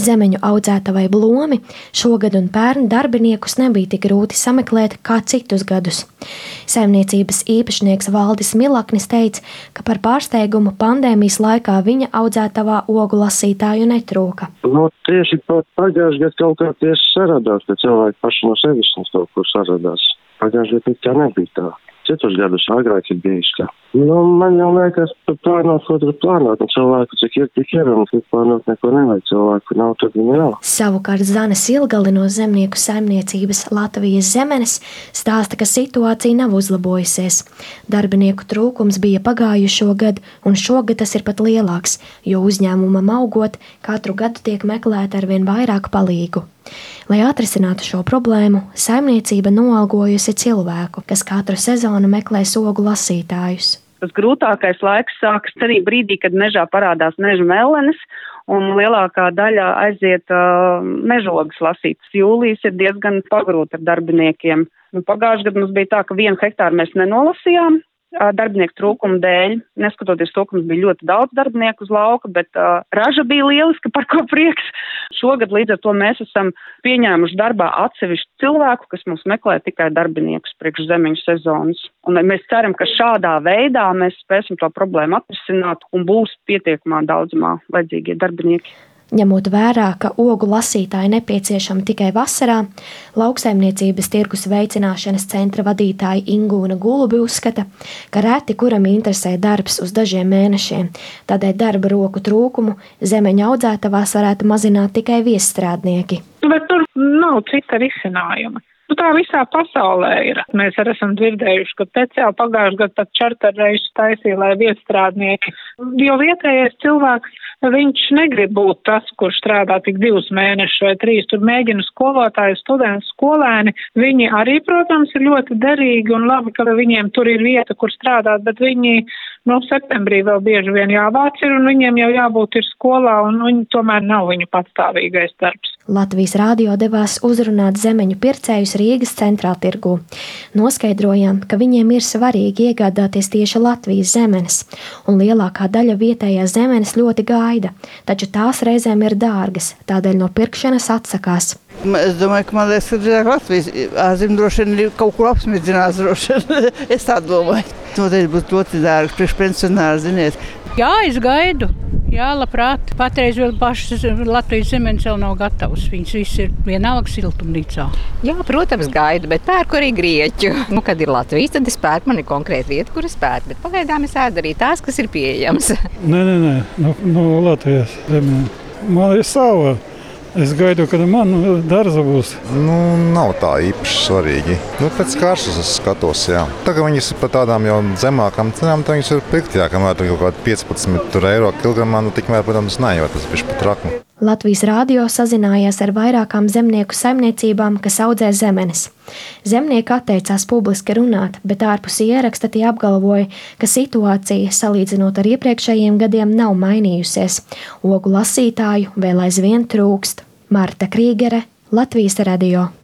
Zemeņu audzētavai Blomi šogad un pērn darbiniekus nebija tik grūti sameklēt kā citus gadus. Saimniecības īpašnieks Valdis Milaknis teica, ka par pārsteigumu pandēmijas laikā viņa audzētavā ogu lasītāju netrūka. Tieši pagājušajā gadā kaut kā tieši saradās, ka cilvēki paši no sevis kaut kur saradās. Pagājušajā gadā tā nebija tā. Citus gadus agrāk ir bijis tā. Man jau liekas, plānot, ko tur plānot, un cilvēku cik ir, tik ir, un cik plānot neko nevajag, cilvēku nav, tad viņi nav. Savukārt Zana Silgali no zemnieku saimniecības Latvijas Zemenes stāsta, ka situācija nav uzlabojusies. Darbinieku trūkums bija pagājušo gadu, un šogad tas ir pat lielāks, jo uzņēmumam augot, katru gadu tiek meklēta arvien vairāk palīgu. Lai atrisinātu šo problēmu, saimniecība noalgojusi cilvēku, kas katru sezonu meklē ogu lasītājus. Tas grūtākais laiks sākas arī brīdī, kad mežā parādās meža mellenes, un lielākā daļa aiziet mežogas lasītas. Jūlijas ir diezgan pagrūti ar darbiniekiem. Pagājušajā gadā mums bija tā, ka 1 hektāru mēs nenolasījām darbinieku trūkuma dēļ, neskatoties to, ka mums bija ļoti daudz darbinieku uz lauka, bet raža bija lieliska, par ko prieks. Šogad līdz ar to mēs esam pieņēmuši darbā atsevišķu cilvēku, kas mums meklē tikai darbiniekus priekš zemeņu sezonas. Un mēs ceram, ka šādā veidā mēs spēsim to problēmu atrisināt un būs pietiekamā daudzumā vajadzīgie darbinieki. Ņemot vērā, ka ogu lasītāji nepieciešami tikai vasarā, Lauksaimniecības tirgus veicināšanas centra vadītāja Ingūna Gulubi uzskata, ka reti kuram interesē darbs uz dažiem mēnešiem, tādēļ darba roku trūkumu zemeņu audzētavās varētu mazināt tikai viesstrādnieki. Bet tur nav cita risinājuma. Tā visā pasaulē ir. Mēs arī esam dzirdējuši, ka speciāli pagājušajā gadā pat čarterreisus taisīja, lai viesstrādnieki. Jo vietējais cilvēks, viņš negrib būt tas, kurš strādā tik 2 mēnešus vai 3. Tur mēģina skolotāji, studenti, skolēni. Viņi arī, protams, ir ļoti derīgi un labi, ka viņiem tur ir vieta, kur strādāt, bet viņi septembrī vēl bieži vien jāvāc ir un viņiem jau jābūt ir skolā un viņi tomēr nav viņu patstāvīgais darbs. Latvijas Rādio devās uzrunāt zemeņu pircējus Rīgas centrāltirgū. Noskaidrojām, ka viņiem ir svarīgi iegādāties tieši Latvijas zemenes, un lielākā daļa vietējās zemenes ļoti gaida, taču tās reizēm ir dārgas, tādēļ no pirkšanas atsakās. Es domāju, ka man liekas, ka drīzāk Latvijas ārzemē droši vien ir kaut kur apsmidzinās droši vien. Es tā domāju. Noteikti būs ļoti dārgi priekš pensionāri, ziniet. Jā, es gaidu. Jā, labprāt. Patreiz vēl pašas Latvijas zemenes vēl nav gatavas. Viņas viss ir vienalga siltumnīcā. Jā, protams, gaidu, bet pērku arī grieķu. Kad ir Latvijas, tad es pērku, man ir konkrēta vieta, kur es pērku. Bet pagaidām es ēdu arī tās, kas ir pieejamas. Nē, no Latvijas zemenes. Man ir sava. Es gaidu, kad man dārza būs. Nav tā īpaši svarīgi. Pēc kārtas es skatos, jā. Tagad viņas ir par tādām jau zemākām cenām, tad viņas ir pirkt, jā, kamēr tur kaut kādi 15 eiro kilogramā, tikmēr, protams, nē, jo tas bišķi pat trakni. Latvijas Rādio sazinājās ar vairākām zemnieku saimniecībām, kas audzē zemenes. Zemnieki atteicās publiski runāt, bet ārpus ieraksta tie apgalvoja, ka situācija, salīdzinot ar iepriekšējiem gadiem, nav mainījusies. Ogu lasītāju vēl aizvien trūkst. Marta Krīgere, Latvijas Radio.